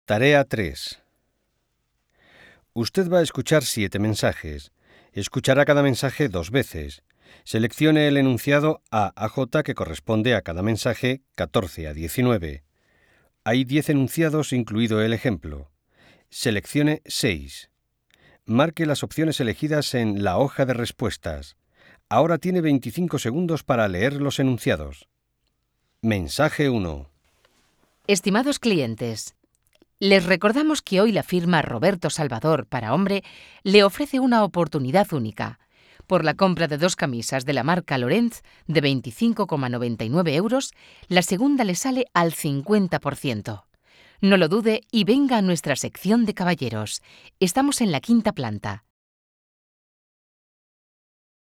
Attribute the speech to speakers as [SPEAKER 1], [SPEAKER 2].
[SPEAKER 1] Tarea 3. Usted va a escuchar 7 mensajes. Escuchará cada mensaje 2 veces. Seleccione el enunciado A a J que corresponde a cada mensaje 14 a 19. Hay 10 enunciados incluido el ejemplo. Seleccione 6. Marque las opciones elegidas en la hoja de respuestas. Ahora tiene 25 segundos para leer los enunciados. Mensaje 1.
[SPEAKER 2] Estimados clientes, les recordamos que hoy la firma Roberto Salvador para hombre le ofrece una oportunidad única. Por la compra de 2 camisas de la marca Lorenz de 25,99 €, la segunda le sale al 50%. No lo dude y venga a nuestra sección de caballeros. Estamos en la 5ª planta.